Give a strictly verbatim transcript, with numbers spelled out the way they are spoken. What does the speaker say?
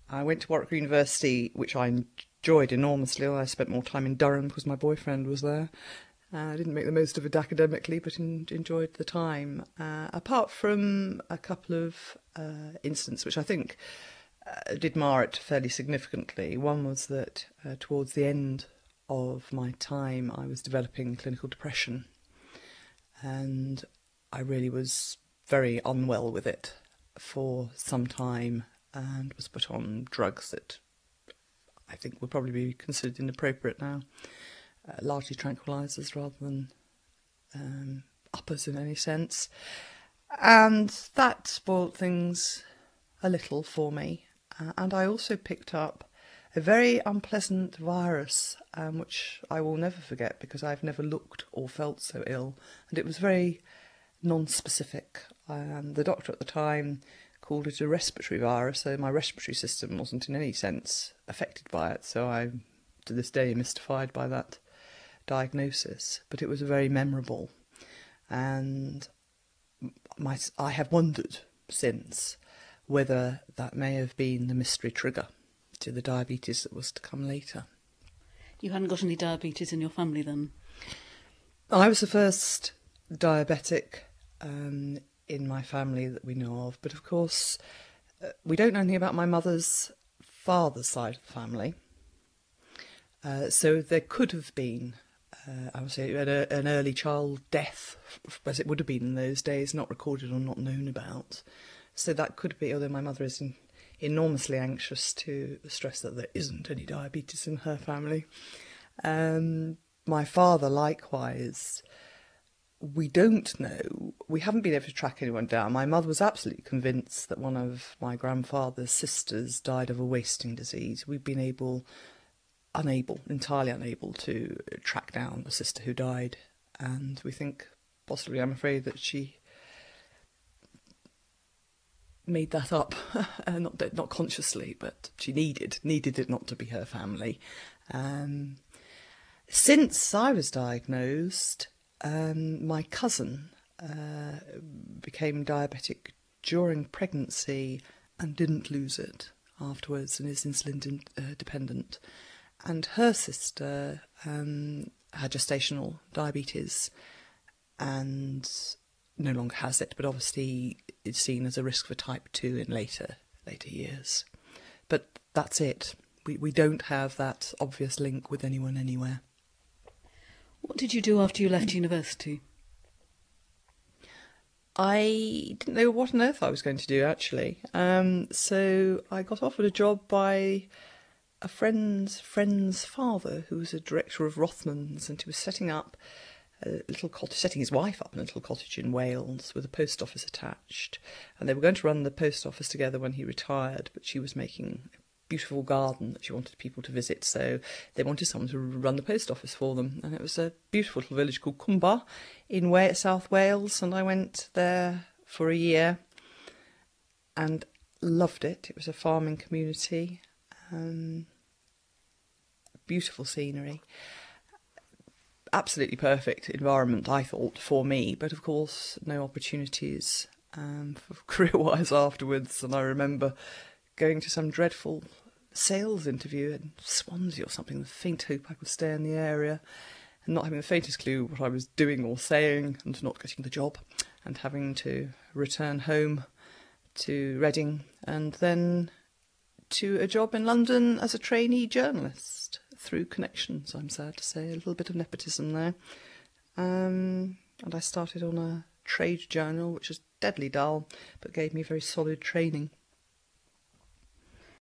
I went to Warwick University, which I enjoyed enormously. I spent more time in Durham because my boyfriend was there. Uh, I didn't make the most of it academically, but in, enjoyed the time. Uh, apart from a couple of uh, incidents, which I think uh, did mar it fairly significantly. One was that uh, towards the end of my time, I was developing clinical depression, and I really was very unwell with it for some time and was put on drugs that I think would probably be considered inappropriate now, uh, largely tranquilizers rather than um, uppers in any sense. And that spoilt things a little for me. Uh, and I also picked up a very unpleasant virus, um, which I will never forget because I've never looked or felt so ill. And it was very non-specific. Um, the doctor at the time called it a respiratory virus, so my respiratory system wasn't in any sense affected by it. So I'm, to this day, mystified by that diagnosis. But it was very memorable. And my, I have wondered since whether that may have been the mystery trigger to the diabetes that was to come later. You hadn't got any diabetes in your family then? I was the first diabetic um, in my family that we know of, but of course uh, we don't know anything about my mother's father's side of the family. Uh, so there could have been, uh, I would say, an, an early child death, as it would have been in those days, not recorded or not known about. So that could be, although my mother is in, enormously anxious to stress that there isn't any diabetes in her family. Um, my father, likewise, we don't know. We haven't been able to track anyone down. My mother was absolutely convinced that one of my grandfather's sisters died of a wasting disease. We've been able, unable, entirely unable to track down a sister who died. And we think, possibly, I'm afraid, that she made that up, uh, not not consciously, but she needed needed it not to be her family. Um, since I was diagnosed, um, my cousin uh, became diabetic during pregnancy and didn't lose it afterwards, and is insulin de- uh, dependent. And her sister um, had gestational diabetes and no longer has it, but obviously it's seen as a risk for type two in later later years. But that's it. We we don't have that obvious link with anyone anywhere. What did you do after you left university? I didn't know what on earth I was going to do, actually. Um, so I got offered a job by a friend's friend's father, who was a director of Rothmans, and he was setting up a little cottage, setting his wife up in a little cottage in Wales with a post office attached. And they were going to run the post office together when he retired, but she was making a beautiful garden that she wanted people to visit, so they wanted someone to run the post office for them. And it was a beautiful little village called Cwmba in Wa- South Wales, and I went there for a year and loved it. It was a farming community, um, beautiful scenery. Absolutely perfect environment, I thought, for me, but of course no opportunities um, for career-wise afterwards. And I remember going to some dreadful sales interview in Swansea or something, the faint hope I could stay in the area, and not having the faintest clue what I was doing or saying, and not getting the job, and having to return home to Reading, and then to a job in London as a trainee journalist. Through connections, I'm sad to say, a little bit of nepotism there. Um, and I started on a trade journal, which was deadly dull, but gave me very solid training.